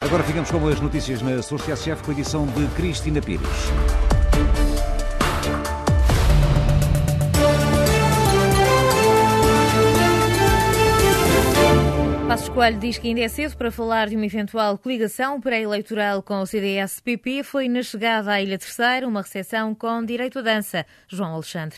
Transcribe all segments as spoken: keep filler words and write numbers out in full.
Agora ficamos com as notícias na Sul T S F com a edição de Cristina Pires. Passos Coelho diz que ainda é cedo para falar de uma eventual coligação pré-eleitoral com o C D S P P. Foi na chegada à Ilha Terceira uma recepção com direito a dança. João Alexandre.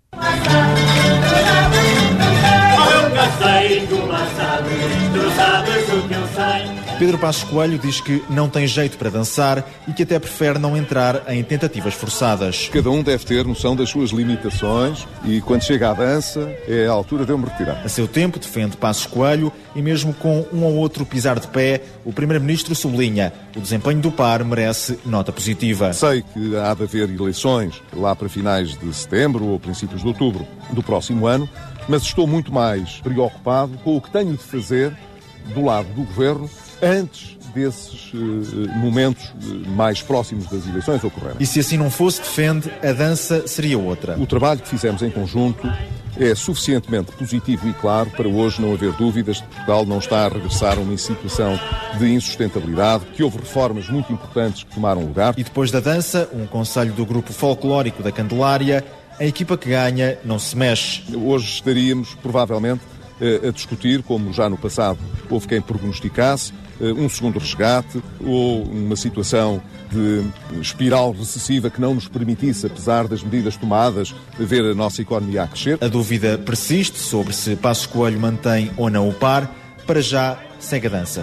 Pedro Passos Coelho diz que não tem jeito para dançar e que até prefere não entrar em tentativas forçadas. Cada um deve ter noção das suas limitações e quando chega à dança é a altura de eu me retirar. A seu tempo, defende Passos Coelho e mesmo com um ou outro pisar de pé, o Primeiro-Ministro sublinha: o desempenho do P A R merece nota positiva. Sei que há de haver eleições lá para finais de setembro ou princípios de outubro do próximo ano, mas estou muito mais preocupado com o que tenho de fazer do lado do Governo antes desses uh, momentos uh, mais próximos das eleições ocorrerem. E se assim não fosse, defende, a dança seria outra. O trabalho que fizemos em conjunto é suficientemente positivo e claro para hoje não haver dúvidas de que Portugal não está a regressar a uma situação de insustentabilidade, que houve reformas muito importantes que tomaram lugar. E depois da dança, um conselho do grupo folclórico da Candelária: a equipa que ganha não se mexe. Hoje estaríamos, provavelmente, a discutir, como já no passado houve quem prognosticasse, um segundo resgate ou uma situação de espiral recessiva que não nos permitisse, apesar das medidas tomadas, ver a nossa economia a crescer. A dúvida persiste sobre se Passos Coelho mantém ou não o P A R. Para já, segue a dança.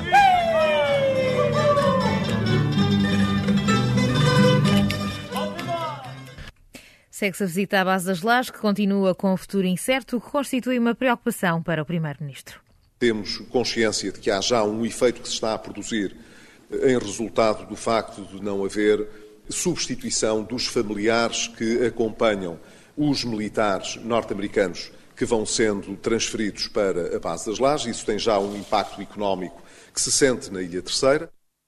Segue-se a visita à base das Lajes, que continua com o futuro incerto, o que constitui uma preocupação para o Primeiro-Ministro. Temos consciência de que há já um efeito que se está a produzir em resultado do facto de não haver substituição dos familiares que acompanham os militares norte-americanos que vão sendo transferidos para a base das Lajes. Isso tem já um impacto económico que se sente na Ilha Terceira.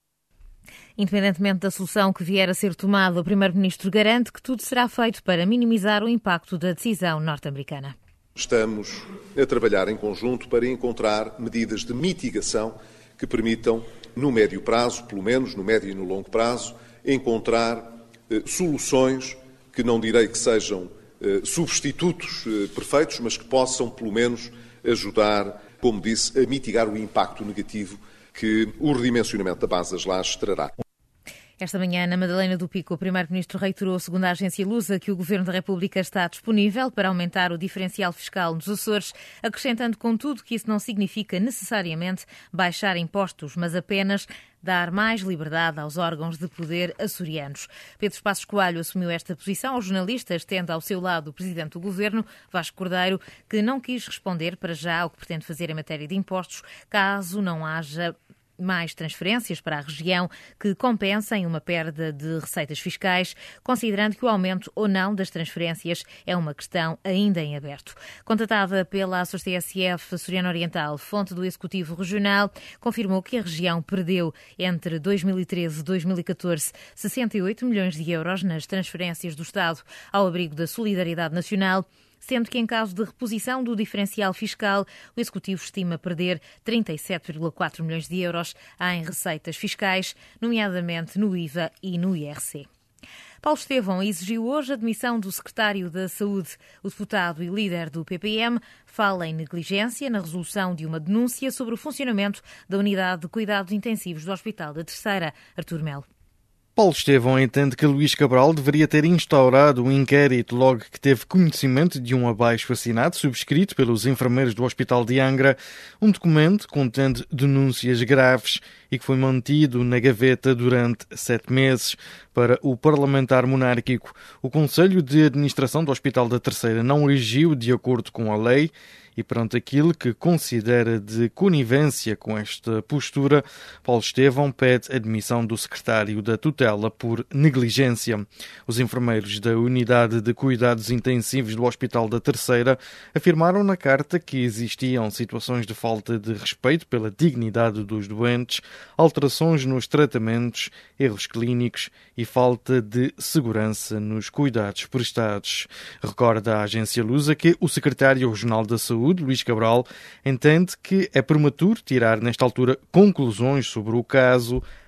Independentemente da solução que vier a ser tomada, o Primeiro-Ministro garante que tudo será feito para minimizar o impacto da decisão norte-americana. Estamos a trabalhar em conjunto para encontrar medidas de mitigação que permitam, no médio prazo, pelo menos no médio e no longo prazo, encontrar eh, soluções que não direi que sejam eh, substitutos eh, perfeitos, mas que possam, pelo menos, ajudar, como disse, a mitigar o impacto negativo que o redimensionamento da base das Lajes trará. Esta manhã, na Madalena do Pico, o Primeiro-Ministro reiterou, segundo a agência Lusa, que o Governo da República está disponível para aumentar o diferencial fiscal nos Açores, acrescentando, contudo, que isso não significa necessariamente baixar impostos, mas apenas dar mais liberdade aos órgãos de poder açorianos. Pedro Passos Coelho assumiu esta posição aos jornalistas, tendo ao seu lado o Presidente do Governo, Vasco Cordeiro, que não quis responder para já ao que pretende fazer em matéria de impostos, caso não haja mais transferências para a região que compensem uma perda de receitas fiscais, considerando que o aumento ou não das transferências é uma questão ainda em aberto. Contatada pela A S O S T S F Açoriano Oriental, fonte do Executivo Regional, confirmou que a região perdeu entre dois mil e treze e dois mil e catorze sessenta e oito milhões de euros nas transferências do Estado ao abrigo da solidariedade nacional, sendo que em caso de reposição do diferencial fiscal, o Executivo estima perder trinta e sete vírgula quatro milhões de euros em receitas fiscais, nomeadamente no I V A e no I R C. Paulo Estevão exigiu hoje a demissão do secretário da Saúde. O deputado e líder do P P M fala em negligência na resolução de uma denúncia sobre o funcionamento da unidade de cuidados intensivos do Hospital da Terceira. Artur Melo. Paulo Estevão entende que Luís Cabral deveria ter instaurado um inquérito logo que teve conhecimento de um abaixo-assinado subscrito pelos enfermeiros do Hospital de Angra, um documento contendo denúncias graves e que foi mantido na gaveta durante sete meses. Para o parlamentar monárquico, o Conselho de Administração do Hospital da Terceira não agiu de acordo com a lei e perante aquilo que considera de conivência com esta postura, Paulo Estevão pede a admissão do secretário da tutela por negligência. Os enfermeiros da Unidade de Cuidados Intensivos do Hospital da Terceira afirmaram na carta que existiam situações de falta de respeito pela dignidade dos doentes, alterações nos tratamentos, erros clínicos e falta de segurança nos cuidados prestados. Recorda a agência Lusa que o secretário regional da Saúde, Luís Cabral, entende que é prematuro tirar nesta altura conclusões sobre o caso,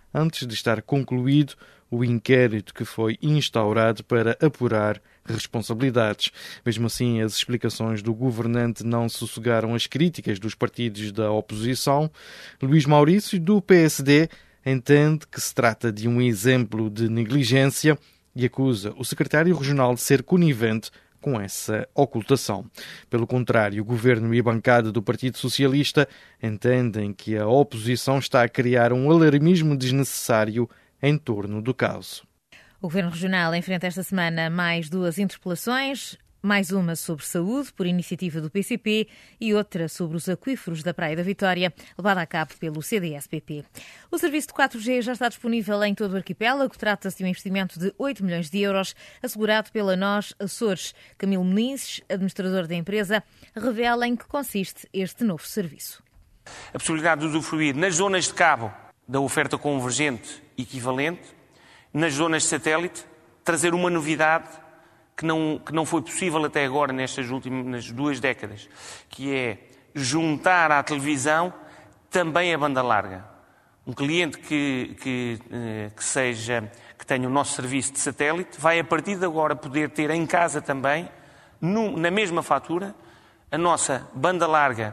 antes de estar concluído o inquérito que foi instaurado para apurar responsabilidades. Mesmo assim, as explicações do governante não sossegaram as críticas dos partidos da oposição. Luís Maurício, do P S D, entende que se trata de um exemplo de negligência e acusa o secretário regional de ser conivente com essa ocultação. Pelo contrário, o governo e a bancada do Partido Socialista entendem que a oposição está a criar um alarmismo desnecessário em torno do caso. O Governo Regional enfrenta esta semana mais duas interpelações, mais uma sobre saúde, por iniciativa do P C P, e outra sobre os aquíferos da Praia da Vitória, levada a cabo pelo C D S P P. O serviço de quatro G já está disponível em todo o arquipélago. Trata-se de um investimento de oito milhões de euros, assegurado pela Nós Açores. Camilo Menezes, administrador da empresa, revela em que consiste este novo serviço. A possibilidade de usufruir nas zonas de cabo da oferta convergente equivalente, nas zonas de satélite, trazer uma novidade que não, que não foi possível até agora nestas últimas duas décadas, que é juntar à televisão também a banda larga. Um cliente que, que, que, seja, que tenha o nosso serviço de satélite vai a partir de agora poder ter em casa também, no, na mesma fatura, a nossa banda larga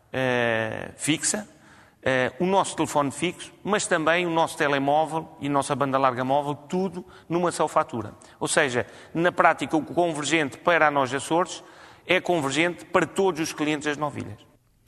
uh, fixa, Uh, o nosso telefone fixo, mas também o nosso telemóvel e a nossa banda larga móvel, tudo numa só fatura. Ou seja, na prática, o convergente para a Nós Açores é convergente para todos os clientes das Novilhas.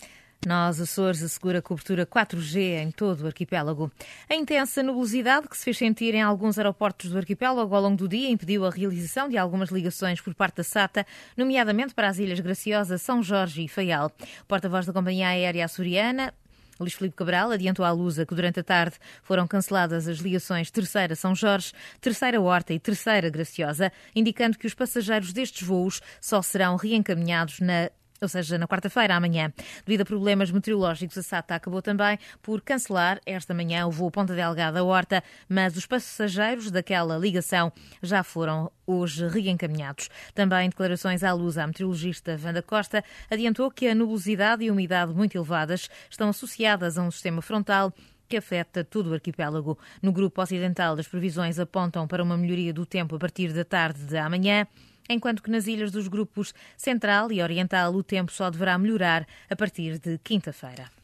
Nós Açores assegura cobertura quatro G em todo o arquipélago. A intensa nebulosidade que se fez sentir em alguns aeroportos do arquipélago ao longo do dia impediu a realização de algumas ligações por parte da SATA, nomeadamente para as Ilhas Graciosa, São Jorge e Faial. O porta-voz da Companhia Aérea Açoriana, Luís Filipe Cabral, adiantou à Lusa que durante a tarde foram canceladas as ligações Terceira São Jorge, Terceira Horta e Terceira Graciosa, indicando que os passageiros destes voos só serão reencaminhados na ou seja, na quarta-feira, amanhã. Devido a problemas meteorológicos, a SATA acabou também por cancelar esta manhã o voo Ponta Delgada Horta, mas os passageiros daquela ligação já foram hoje reencaminhados. Também em declarações à Luz, a meteorologista Wanda Costa adiantou que a nubosidade e a umidade muito elevadas estão associadas a um sistema frontal que afeta todo o arquipélago. No grupo ocidental, as previsões apontam para uma melhoria do tempo a partir da tarde de amanhã, enquanto que nas ilhas dos grupos Central e Oriental o tempo só deverá melhorar a partir de quinta-feira.